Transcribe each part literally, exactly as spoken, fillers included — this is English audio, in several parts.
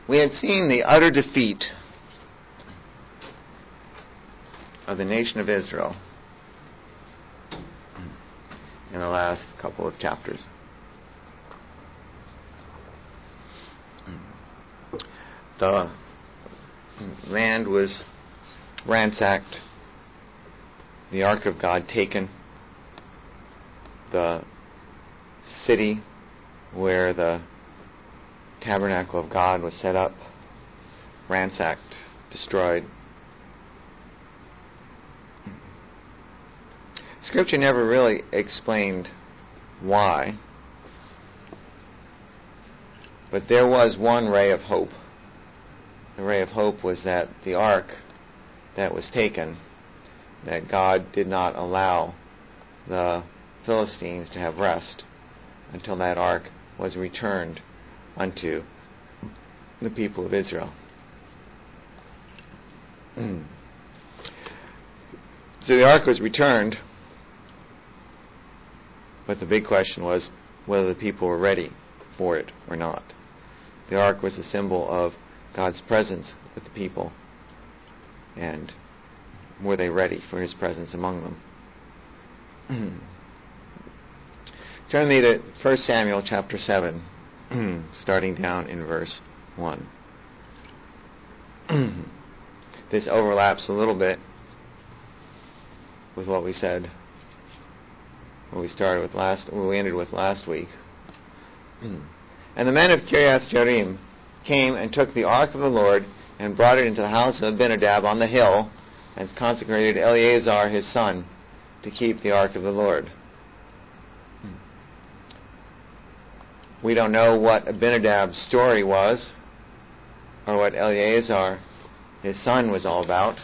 We had seen the utter defeat of the nation of Israel in the last couple of chapters. The land was ransacked, the Ark of God taken, the city where the tabernacle of God was set up, ransacked, destroyed. Scripture never really explained why, but there was one ray of hope. The ray of hope was that the ark that was taken, that God did not allow the Philistines to have rest until that ark was returned unto the people of Israel. So the ark was returned, but the big question was whether the people were ready for it or not. The ark was a symbol of God's presence with the people, and were they ready for His presence among them? Turn me to First Samuel chapter seven, starting down in verse one. This overlaps a little bit with what we said, what we started with last, what we ended with last week. And the men of Kiriath Jearim came and took the ark of the Lord and brought it into the house of Abinadab on the hill, and consecrated Eleazar his son to keep the ark of the Lord. We don't know what Abinadab's story was, or what Eleazar his son was all about.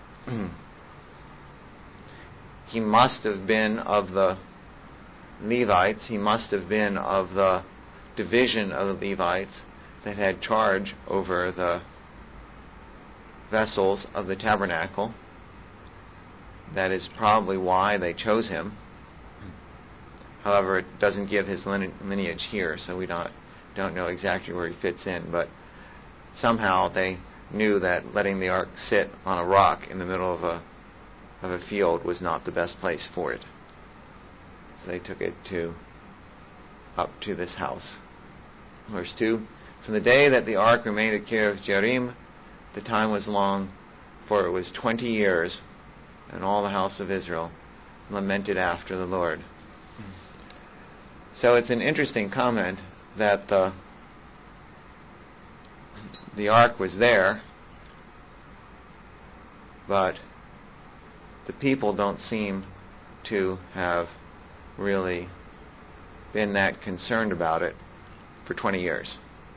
He must have been of the Levites. He must have been of the division of the Levites that had charge over the vessels of the tabernacle. That is probably why they chose him. However, it doesn't give his lineage here, so we don't don't know exactly where he fits in. But somehow they knew that letting the ark sit on a rock in the middle of a of a field was not the best place for it. So they took it to up to this house. Verse two. From the day that the ark remained at Kiriath Jearim, the time was long, for it was twenty years, and all the house of Israel lamented after the Lord. So it's an interesting comment that the the ark was there, but the people don't seem to have really been that concerned about it for twenty years.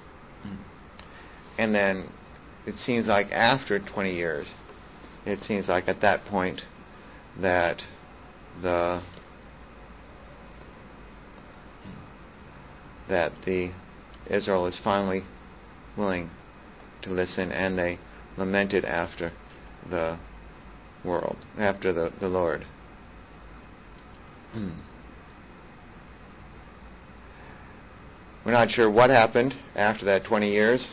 And then it seems like after twenty years, it seems like at that point that the that the Israel is finally willing to listen, and they lamented after the world, after the, the Lord. We're not sure what happened after that twenty years.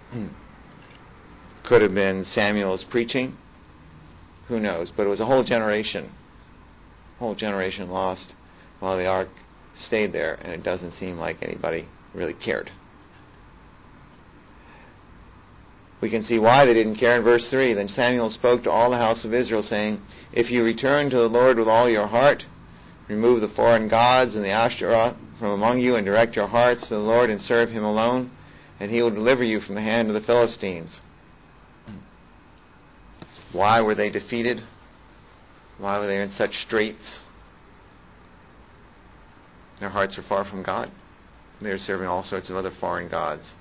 Could have been Samuel's preaching. Who knows? But it was a whole generation, whole generation lost while the ark stayed there, and it doesn't seem like anybody really cared. We can see why they didn't care in verse three. Then Samuel spoke to all the house of Israel, saying, "If you return to the Lord with all your heart, remove the foreign gods and the Asherah from among you, and direct your hearts to the Lord and serve Him alone, and He will deliver you from the hand of the Philistines." Why were they defeated? Why were they in such straits? Their hearts were far from God. They were serving all sorts of other foreign gods.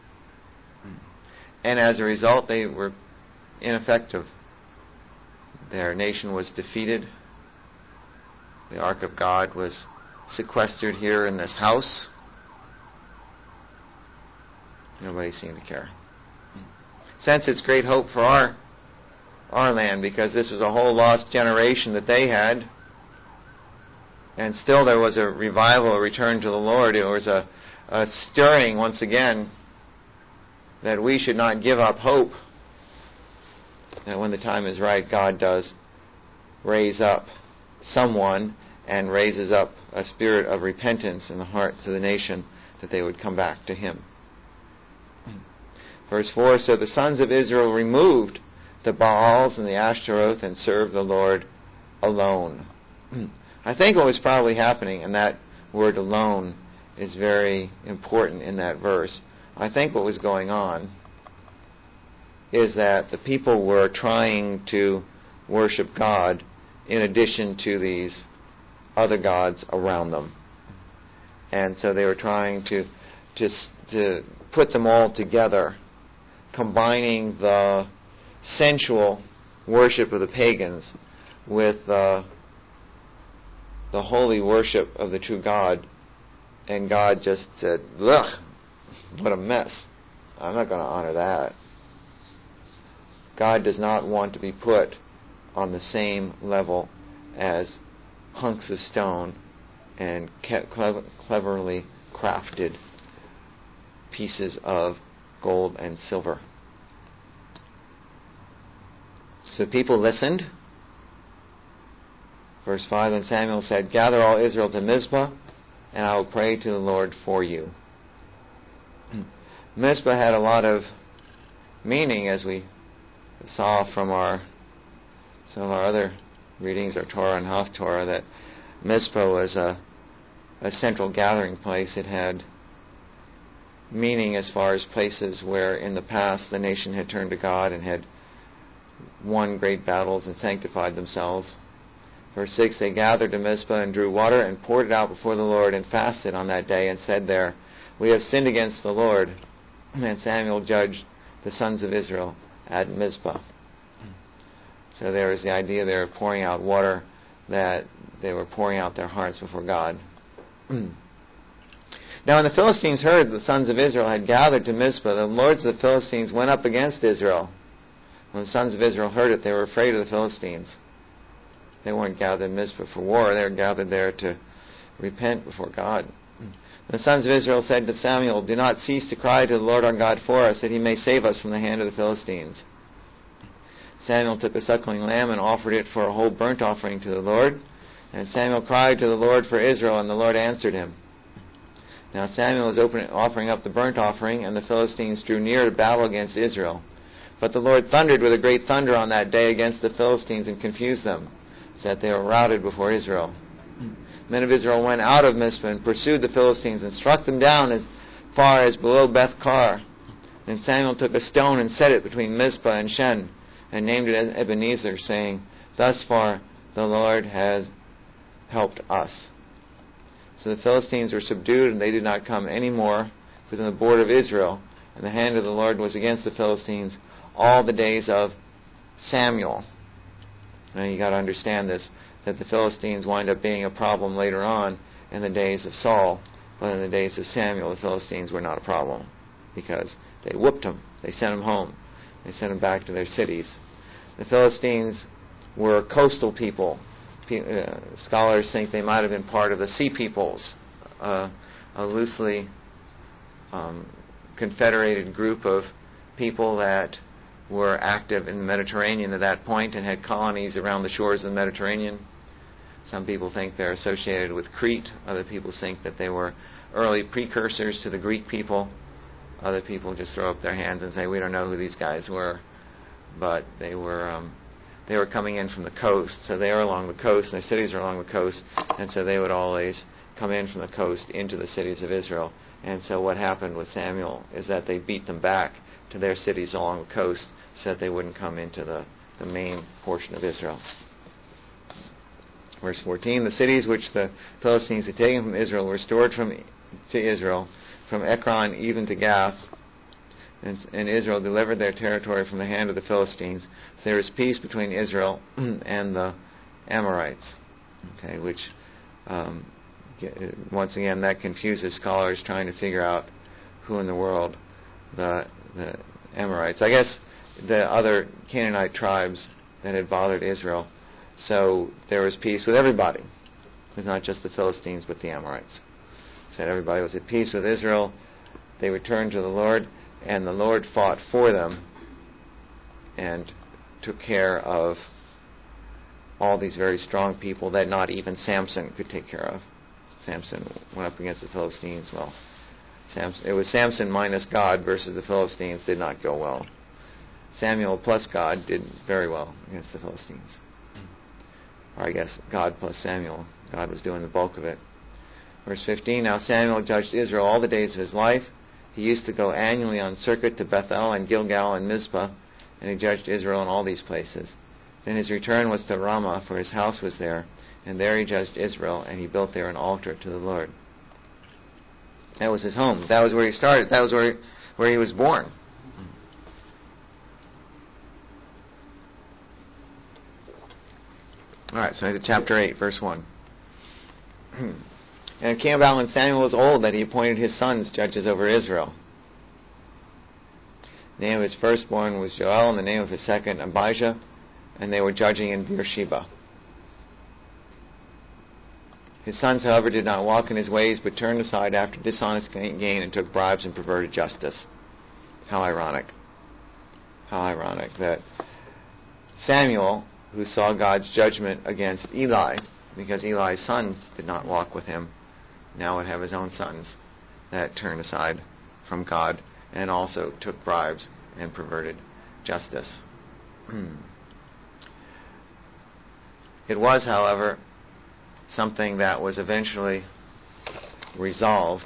And as a result, they were ineffective. Their nation was defeated. The Ark of God was sequestered here in this house. Nobody seemed to care. Sense it's great hope for our our land, because this was a whole lost generation that they had, and still there was a revival, a return to the Lord. It was a, a stirring once again that we should not give up hope that when the time is right, God does raise up someone and raises up a spirit of repentance in the hearts of the nation, that they would come back to Him. Verse four, so the sons of Israel removed the Baals and the Ashtaroth and served the Lord alone. I think what was probably happening, and that word alone is very important in that verse. I think what was going on is that the people were trying to worship God in addition to these other gods around them. And so they were trying to, to, to put them all together, combining the sensual worship of the pagans with uh, the holy worship of the true God. And God just said, ugh, what a mess. I'm not going to honor that. God does not want to be put on the same level as hunks of stone and clever, cleverly crafted pieces of gold and silver. So people listened. Verse five, then Samuel said, gather all Israel to Mizpah, and I will pray to the Lord for you. Mizpah had a lot of meaning, as we saw from our some of our other readings, our Torah and Haftorah, that Mizpah was a, a central gathering place. It had meaning as far as places where in the past the nation had turned to God and had won great battles and sanctified themselves. Verse six, they gathered to Mizpah and drew water and poured it out before the Lord and fasted on that day and said there, we have sinned against the Lord. And Samuel judged the sons of Israel at Mizpah. So there was the idea they were pouring out water, that they were pouring out their hearts before God. Now when the Philistines heard the sons of Israel had gathered to Mizpah, the lords of the Philistines went up against Israel. When the sons of Israel heard it, they were afraid of the Philistines. They weren't gathered in Mizpah for war. They were gathered there to repent before God. The sons of Israel said to Samuel, do not cease to cry to the Lord our God for us, that He may save us from the hand of the Philistines. Samuel took a suckling lamb and offered it for a whole burnt offering to the Lord. And Samuel cried to the Lord for Israel, and the Lord answered him. Now Samuel was opening, offering up the burnt offering, and the Philistines drew near to battle against Israel. But the Lord thundered with a great thunder on that day against the Philistines and confused them, so that they were routed before Israel. The men of Israel went out of Mizpah and pursued the Philistines and struck them down as far as below Beth-kar. Then Samuel took a stone and set it between Mizpah and Shen, and named it Ebenezer, saying, thus far the Lord has helped us. So the Philistines were subdued, and they did not come any more within the border of Israel. And the hand of the Lord was against the Philistines all the days of Samuel. Now you got to understand this, that the Philistines wind up being a problem later on in the days of Saul, but in the days of Samuel, the Philistines were not a problem, because they whooped them. They sent them home. They sent them back to their cities. The Philistines were coastal people. Uh, scholars think they might have been part of the Sea Peoples, uh, a loosely um, confederated group of people that were active in the Mediterranean at that point and had colonies around the shores of the Mediterranean. Some people think they're associated with Crete. Other people think that they were early precursors to the Greek people. Other people just throw up their hands and say, we don't know who these guys were. But they were um, they were coming in from the coast. So they are along the coast, and their cities are along the coast. And so they would always come in from the coast into the cities of Israel. And so what happened with Samuel is that they beat them back to their cities along the coast so that they wouldn't come into the, the main portion of Israel. Verse fourteen, the cities which the Philistines had taken from Israel were restored from to Israel, from Ekron even to Gath, and, and Israel delivered their territory from the hand of the Philistines. So there was peace between Israel and the Amorites, okay, which um, once again that confuses scholars trying to figure out who in the world the, the Amorites. I guess the other Canaanite tribes that had bothered Israel. So there was peace with everybody. It was not just the Philistines, but the Amorites. Said everybody was at peace with Israel. They returned to the Lord. and the Lord fought for them and took care of all these very strong people that not even Samson could take care of. Samson went up against the Philistines. Well, Samson, it was Samson minus God versus the Philistines, did not go well. Samuel plus God did very well against the Philistines. Or I guess God plus Samuel. God was doing the bulk of it. Verse fifteen, now Samuel judged Israel all the days of his life. He used to go annually on circuit to Bethel and Gilgal and Mizpah, and he judged Israel in all these places. Then his return was to Ramah, for his house was there, and there he judged Israel, and he built there an altar to the Lord. That was his home. That was where he started. That was where he, where he was born. All right, so into chapter eight, verse one. And it came about when Samuel was old that he appointed his sons judges over Israel. The name of his firstborn was Joel, and the name of his second Abijah, and they were judging in Beersheba. His sons, however, did not walk in his ways, but turned aside after dishonest gain and took bribes and perverted justice. How ironic. How ironic that Samuel, who saw God's judgment against Eli, because Eli's sons did not walk with him, now would have his own sons that turned aside from God and also took bribes and perverted justice. It was, however, something that was eventually resolved.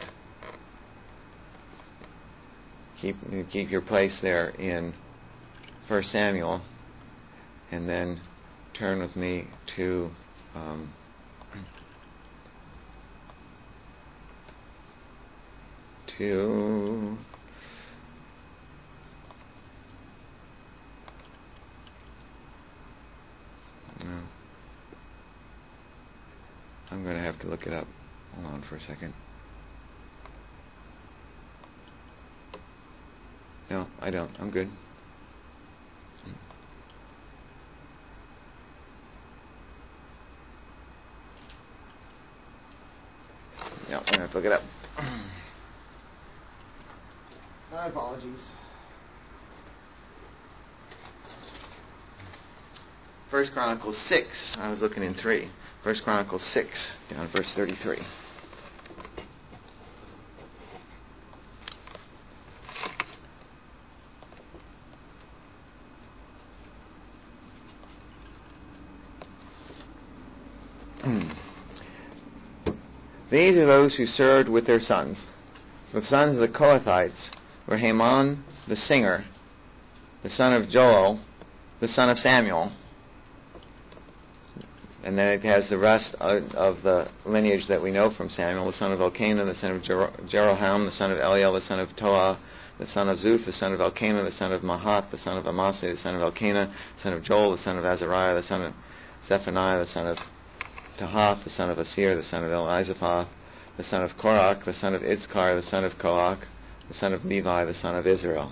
Keep, keep your place there in First Samuel, and then turn with me to um, to no. I'm going to have to look it up. Hold on for a second. No, I don't. I'm good. No, I'm going to have to look it up. My apologies. First Chronicles six. I was looking in three. First Chronicles six, down verse thirty-three. These are those who served with their sons. The sons of the Kohathites were Heman the singer, the son of Joel, the son of Samuel. And then it has the rest of, of the lineage that we know from Samuel, the son of Elkanah, the son of Jer- Jeroham, the son of Eliel, the son of Toah, the son of Zuph, the son of Elkanah, the son of Mahath, the son of Amasai, the son of Elkanah, the son of Joel, the son of Azariah, the son of Zephaniah, the son of Tahath, the son of Asir, the son of Elizaphath, the son of Korach, the son of Itzkar, the son of Koach, the son of Levi, the son of Israel.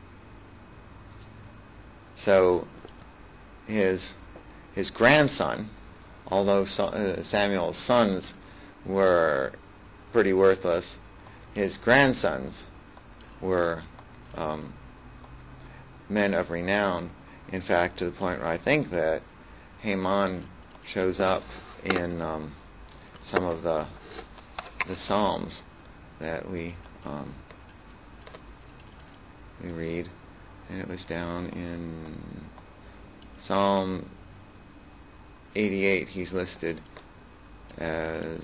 So his his grandson, although Samuel's sons were pretty worthless, his grandsons were um, men of renown. In fact, to the point where I think that Haman shows up in um, some of the the Psalms that we um, we read, and it was down in Psalm eighty-eight. He's listed as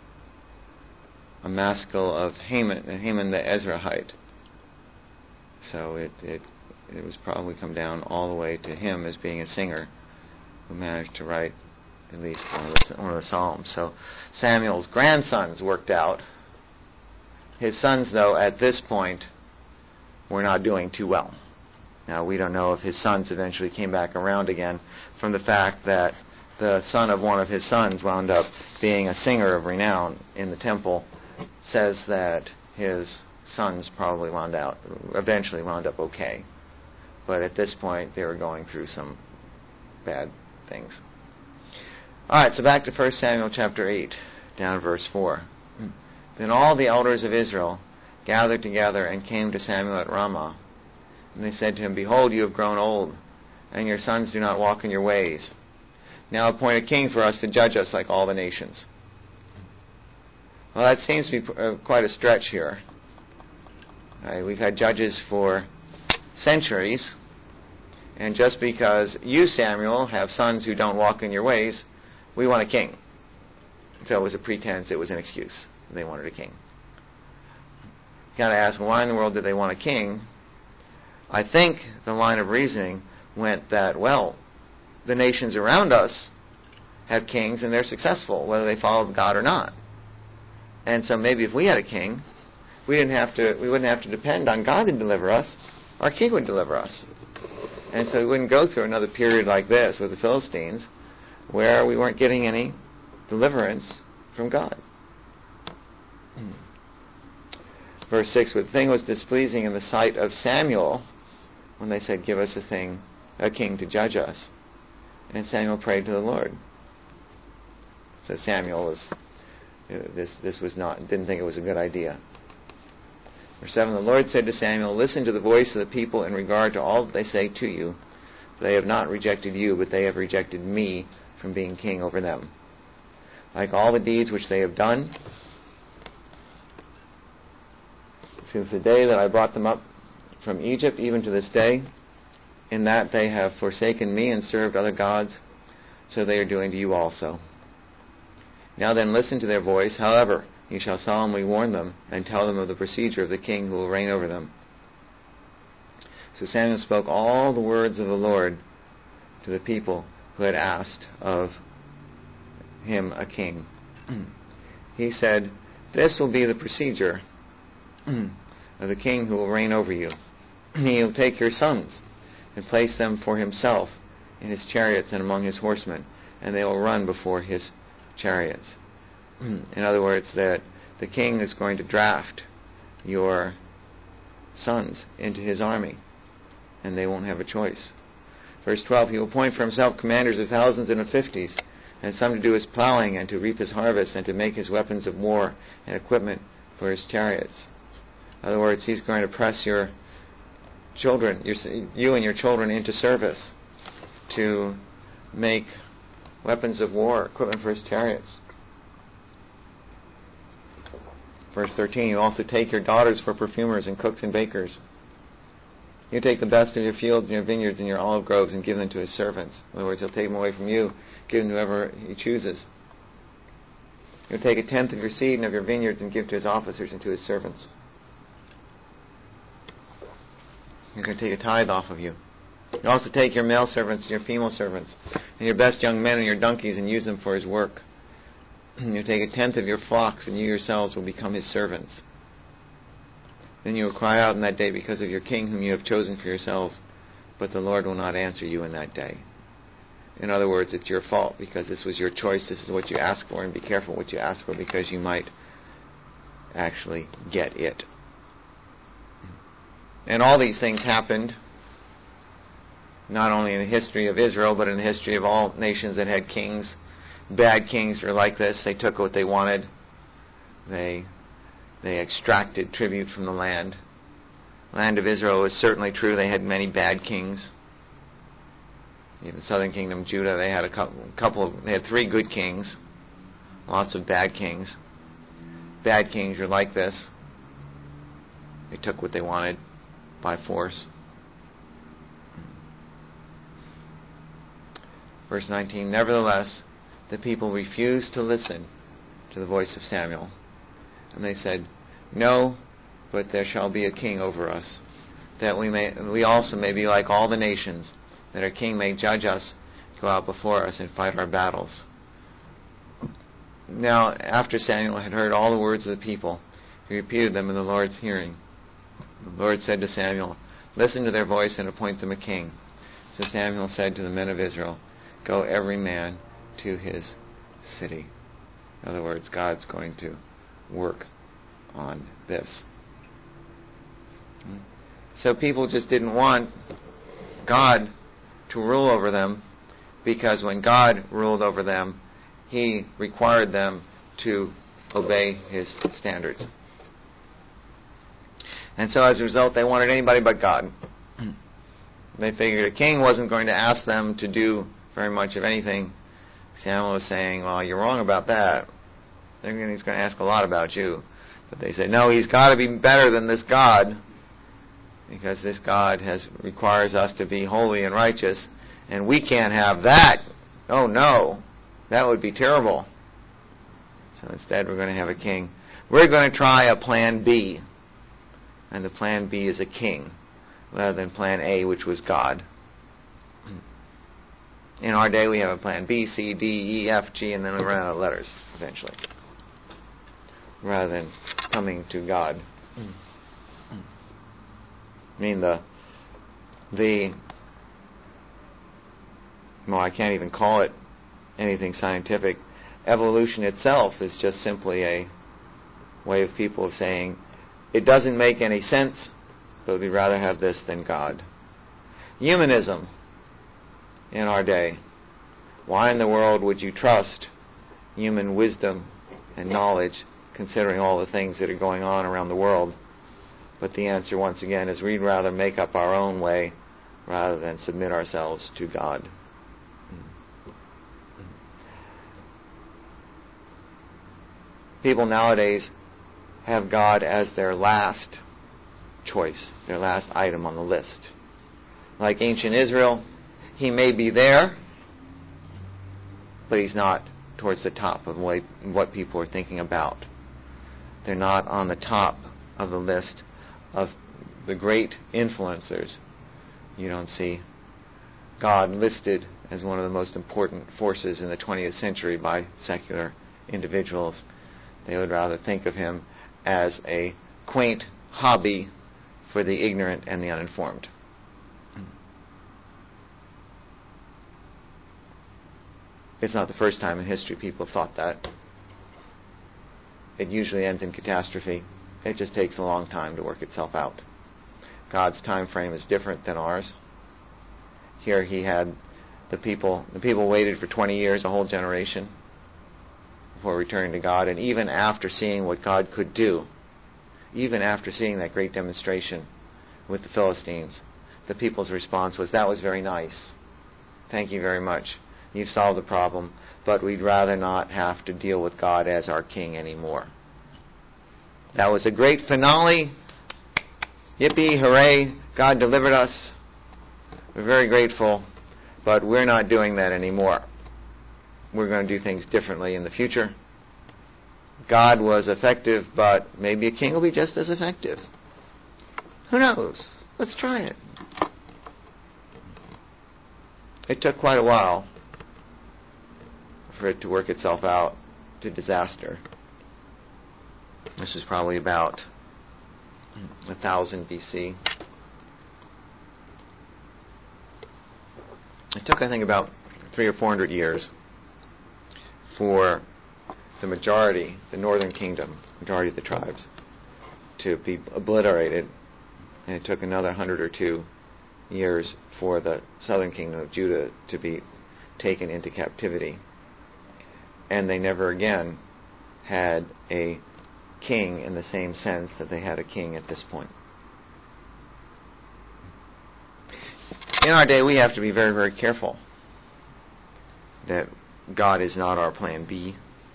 a maskil of Haman, Haman the Ezrahite. So it it it was probably come down all the way to him as being a singer who managed to write at least one of the, one of the Psalms. So Samuel's grandsons worked out. His sons, though, at this point, were not doing too well. Now, we don't know if his sons eventually came back around again from the fact that the son of one of his sons wound up being a singer of renown in the temple, says that his sons probably wound out, eventually wound up okay. But at this point, they were going through some bad things. All right, so back to First Samuel chapter eight, down verse four. Then all the elders of Israel gathered together and came to Samuel at Ramah. And they said to him, Behold, you have grown old, and your sons do not walk in your ways. Now appoint a king for us to judge us like all the nations. Well, that seems to be uh, quite a stretch here. Right, we've had judges for centuries, and just because you, Samuel, have sons who don't walk in your ways, we want a king. So it was a pretense, it was an excuse. They wanted a king. You got to ask, why in the world did they want a king? I think the line of reasoning went that, well, the nations around us have kings and they're successful, whether they follow God or not. And so maybe if we had a king, we didn't have to we wouldn't have to depend on God to deliver us. Our king would deliver us. And so we wouldn't go through another period like this with the Philistines where we weren't getting any deliverance from God. Verse six, but the thing was displeasing in the sight of Samuel when they said, Give us a thing, a king to judge us. And Samuel prayed to the Lord. So Samuel was this this was not didn't think it was a good idea. Verse seven, the Lord said to Samuel, Listen to the voice of the people in regard to all that they say to you. For they have not rejected you, but they have rejected me from being king over them. Like all the deeds which they have done, since the day that I brought them up from Egypt, even to this day, in that they have forsaken me and served other gods, so they are doing to you also. Now then, listen to their voice. However, you shall solemnly warn them and tell them of the procedure of the king who will reign over them. So Samuel spoke all the words of the Lord to the people who had asked of him a king. He said, This will be the procedure of the king who will reign over you. He will take your sons and place them for himself in his chariots and among his horsemen, and they will run before his chariots. In other words, that the king is going to draft your sons into his army, and they won't have a choice. Verse twelve, he will appoint for himself commanders of thousands and of fifties, and some to do his plowing and to reap his harvest and to make his weapons of war and equipment for his chariots. In other words, he's going to press your children, your, you and your children into service to make weapons of war, equipment for his chariots. Verse thirteen, you also take your daughters for perfumers and cooks and bakers. You take the best of your fields and your vineyards and your olive groves and give them to his servants. In other words, he'll take them away from you, give them to whoever he chooses. You'll take a tenth of your seed and of your vineyards and give to his officers and to his servants. He's going to take a tithe off of you. You also take your male servants and your female servants and your best young men and your donkeys and use them for his work. You take a tenth of your flocks, and you yourselves will become his servants. Then you will cry out in that day because of your king whom you have chosen for yourselves, but the Lord will not answer you in that day. In other words, it's your fault because this was your choice, this is what you asked for, and be careful what you ask for because you might actually get it. And all these things happened not only in the history of Israel, but in the history of all nations that had kings. Bad kings were like this. They took what they wanted. They they extracted tribute from the land. The land of Israel was certainly true. They had many bad kings. Even the southern kingdom, Judah, they had a couple, couple of, they had three good kings. Lots of bad kings. Bad kings were like this. They took what they wanted by force. Verse nineteen, nevertheless, the people refused to listen to the voice of Samuel. And they said, No, but there shall be a king over us, that we may we also may be like all the nations, that our king may judge us, go out before us, and fight our battles. Now, after Samuel had heard all the words of the people, he repeated them in the Lord's hearing. The Lord said to Samuel, Listen to their voice and appoint them a king. So Samuel said to the men of Israel, Go every man to his city. In other words, God's going to work on this. So people just didn't want God to rule over them, because when God ruled over them, he required them to obey his standards. And so as a result, they wanted anybody but God. They figured a king wasn't going to ask them to do very much of anything. Samuel was saying, well, you're wrong about that. He's going to ask a lot about you. But they said, no, he's got to be better than this God, because this God has requires us to be holy and righteous, and we can't have that. Oh, no. That would be terrible. So instead, we're going to have a king. We're going to try a plan B. And the plan B is a king, rather than plan A, which was God. In our day, we have a plan B, C, D, E, F, G, and then we run out of letters eventually, rather than coming to God. I mean, the the well, I can't even call it anything scientific. Evolution itself is just simply a way of people saying, it doesn't make any sense, but we'd rather have this than God. Humanism in our day. Why in the world would you trust human wisdom and knowledge, considering all the things that are going on around the world? But the answer, once again, is we'd rather make up our own way rather than submit ourselves to God. People nowadays have God as their last choice, their last item on the list. Like ancient Israel, he may be there, but he's not towards the top of what people are thinking about. They're not on the top of the list of the great influencers. You don't see God listed as one of the most important forces in the twentieth century by secular individuals. They would rather think of him as a quaint hobby for the ignorant and the uninformed. It's not the first time in history people thought that. It usually ends in catastrophe. It just takes a long time to work itself out. God's time frame is different than ours. Here he had the people, the people waited for twenty years, a whole generation, before returning to God. And even after seeing what God could do, even after seeing that great demonstration with the Philistines, the people's response was, that was very nice. Thank you very much. You've solved the problem, but we'd rather not have to deal with God as our king anymore. That was a great finale. Yippee, hooray, God delivered us. We're very grateful, but we're not doing that anymore. We're going to do things differently in the future. God was effective, but maybe a king will be just as effective. Who knows? Let's try it. It took quite a while for it to work itself out to disaster. This is probably about one thousand B C. It took, I think, about three or four hundred years for the majority, the northern kingdom, majority of the tribes, to be obliterated. And it took another hundred or two years for the southern kingdom of Judah to be taken into captivity. And they never again had a king in the same sense that they had a king at this point. In our day, we have to be very, very careful that God is not our plan B,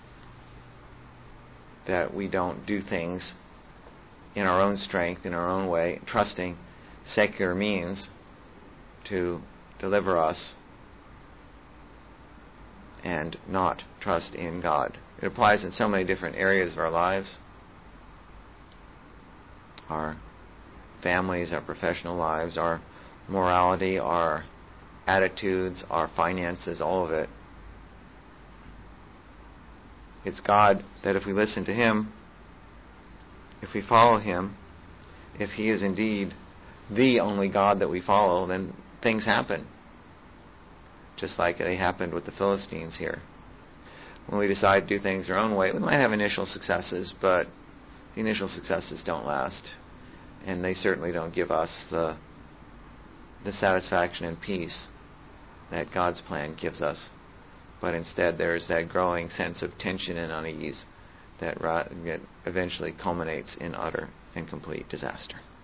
that we don't do things in our own strength, in our own way, trusting secular means to deliver us and not trust in God. It applies in so many different areas of our lives. Our families, our professional lives, our morality, our attitudes, our finances, all of it. It's God that if we listen to Him, if we follow Him, if He is indeed the only God that we follow, then things happen. Just like they happened with the Philistines here. When we decide to do things our own way, we might have initial successes, but the initial successes don't last. And they certainly don't give us the, the satisfaction and peace that God's plan gives us. But instead there's that growing sense of tension and unease that eventually culminates in utter and complete disaster.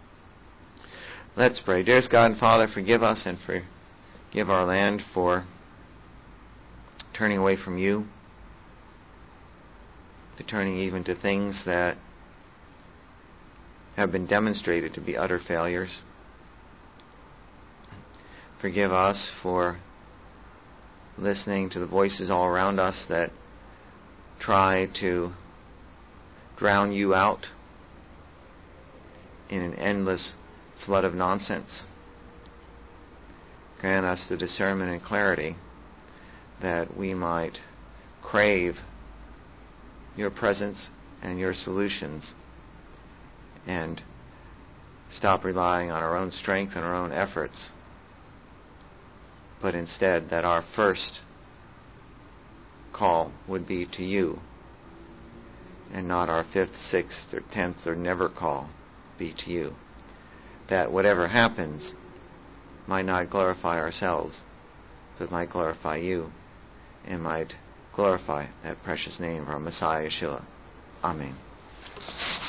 Let's pray. Dearest God and Father, forgive us and forgive our land for turning away from you, to turning even to things that have been demonstrated to be utter failures. Forgive us for listening to the voices all around us that try to drown you out in an endless flood of nonsense. Grant us the discernment and clarity that we might crave your presence and your solutions and stop relying on our own strength and our own efforts, but instead that our first call would be to you, and not our fifth, sixth, or tenth, or never call be to you. That whatever happens might not glorify ourselves, but might glorify you, and might glorify that precious name of our Messiah, Yeshua. Amen.